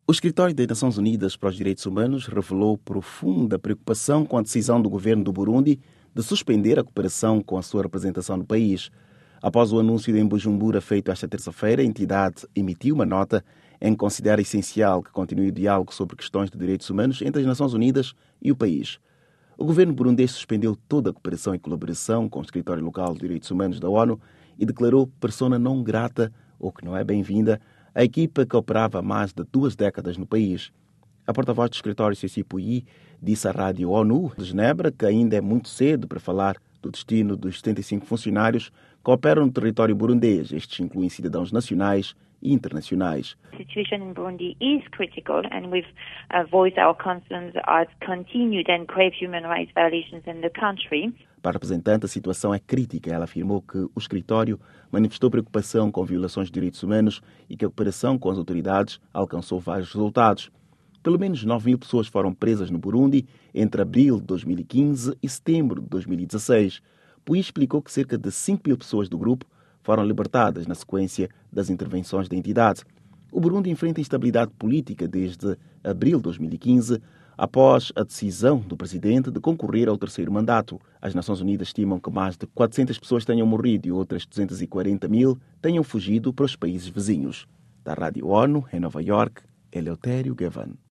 O Escritório das Nações Unidas para os Direitos Humanos revelou profunda preocupação com a decisão do governo do Burundi de suspender a cooperação com a sua representação no país. Após o anúncio em Bujumbura feito esta terça-feira, a entidade emitiu uma nota em que considera essencial que continue o diálogo sobre questões de direitos humanos entre as Nações Unidas e o país. O governo burundês suspendeu toda a cooperação e colaboração com o Escritório Local de Direitos Humanos da ONU e declarou persona não grata, ou que não é bem-vinda, a equipa que operava há mais de 2 décadas no país. A porta-voz do escritório Ceci Puyi disse à Rádio ONU de Genebra que ainda é muito cedo para falar do destino dos 75 funcionários que operam no território burundês. Estes incluem cidadãos nacionais e internacionais. The situation in Burundi is critical, and we've voiced our concerns at continued and grave human rights violations in the country. Para a representante, a situação é crítica. Ela afirmou que o escritório manifestou preocupação com violações de direitos humanos e que a cooperação com as autoridades alcançou vários resultados. Pelo menos 9.000 pessoas foram presas no Burundi entre abril de 2015 e setembro de 2016. Puyi explicou que cerca de 5.000 pessoas do grupo foram libertadas na sequência das intervenções da entidade. O Burundi enfrenta instabilidade política desde abril de 2015, após a decisão do presidente de concorrer ao terceiro mandato. As Nações Unidas estimam que mais de 400 pessoas tenham morrido e outras 240.000 tenham fugido para os países vizinhos. Da Rádio ONU, em Nova York, Eleutério Gavan.